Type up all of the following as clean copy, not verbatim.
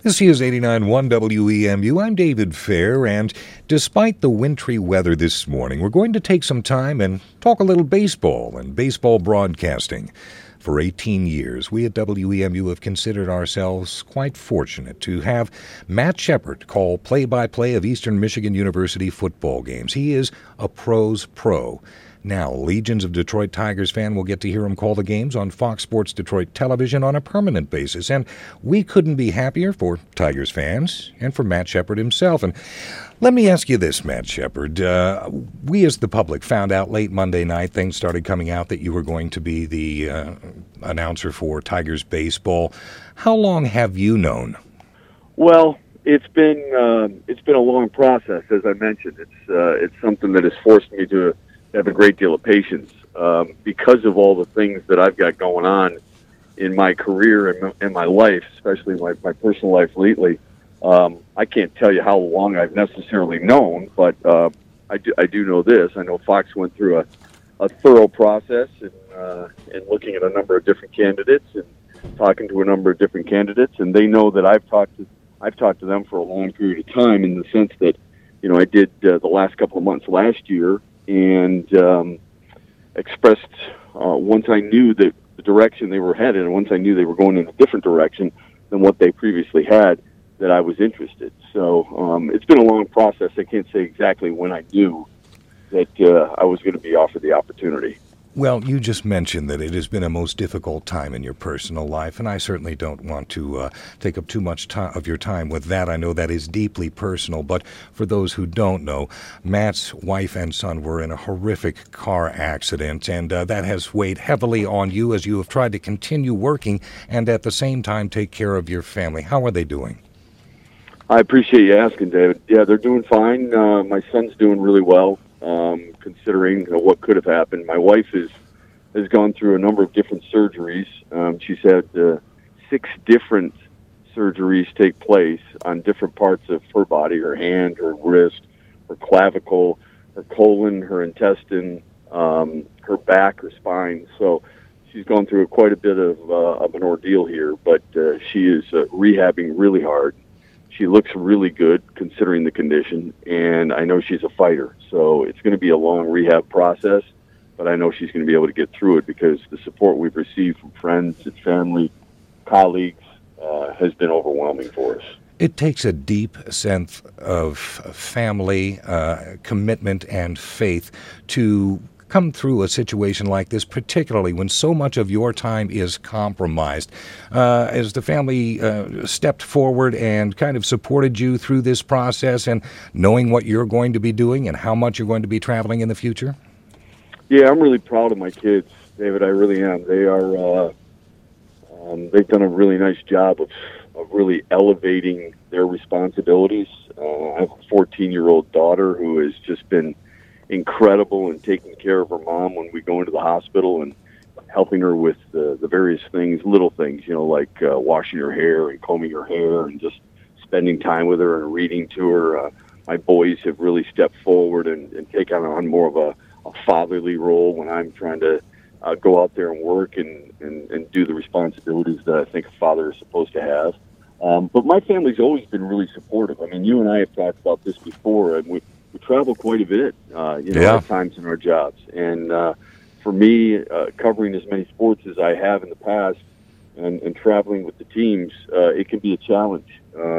This is 89.1 WEMU. I'm David Fair, and despite the wintry weather this morning, we're going to take some time and talk a little baseball and baseball broadcasting. For 18 years, we at WEMU have considered ourselves quite fortunate to have Matt Shepard call play-by-play of Eastern Michigan University football games. He is a pro's pro. Now, legions of Detroit Tigers fans will get to hear him call the games on Fox Sports Detroit television on a permanent basis, and we couldn't be happier for Tigers fans and for Matt Shepard himself. And let me ask you this, Matt Shepard. We as the public found out late Monday night, things started coming out that you were going to be the announcer for Tigers baseball. How long have you known? Well, it's been a long process, as I mentioned. It's something that has forced me to have a great deal of patience because of all the things that I've got going on in my career and my life, especially my personal life lately. I can't tell you how long I've necessarily known, but I do know this. I know Fox went through a thorough process in looking at a number of different candidates and talking to a number of different candidates, and they know that I've talked to them for a long period of time, in the sense that, you know, I did the last couple of months last year, and expressed once I knew the direction they were headed, and once I knew they were going in a different direction than what they previously had, that I was interested. So it's been a long process. I can't say exactly when I knew that I was going to be offered the opportunity. Well, you just mentioned that it has been a most difficult time in your personal life, and I certainly don't want to take up too much of your time with that. I know that is deeply personal, but for those who don't know, Matt's wife and son were in a horrific car accident, and that has weighed heavily on you as you have tried to continue working and at the same time take care of your family. How are they doing? I appreciate you asking, David. Yeah, they're doing fine. My son's doing really well, considering what could have happened. My wife has gone through a number of different surgeries. She's had 6 different surgeries take place on different parts of her body: her hand, her wrist, her clavicle, her colon, her intestine, her back, her spine. So she's gone through quite a bit of an ordeal here, but she is rehabbing really hard. She looks really good considering the condition, and I know she's a fighter. So it's going to be a long rehab process, but I know she's going to be able to get through it because the support we've received from friends and family, colleagues, has been overwhelming for us. It takes a deep sense of family, commitment, and faith to come through a situation like this, particularly when so much of your time is compromised. As the family stepped forward and kind of supported you through this process, and knowing what you're going to be doing and how much you're going to be traveling in the future? Yeah, I'm really proud of my kids, David. I really am. They are. They've done a really nice job of really elevating their responsibilities. I have a 14-year-old daughter who has just been incredible in taking care of her mom when we go into the hospital and helping her with the various things, little things, like washing her hair and combing her hair and just spending time with her and reading to her. My boys have really stepped forward and taken on more of a fatherly role when I'm trying to go out there and work and do the responsibilities that I think a father is supposed to have. But my family's always been really supportive. I mean, you and I have talked about this before, and we travel quite a bit, at times in our jobs. And for me, covering as many sports as I have in the past and traveling with the teams, it can be a challenge.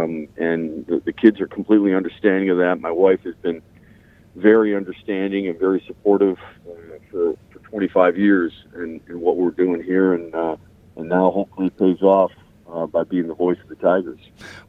And the kids are completely understanding of that. My wife has been very understanding and very supportive for 25 years in what we're doing here. And now hopefully it pays off by being the voice of the Tigers.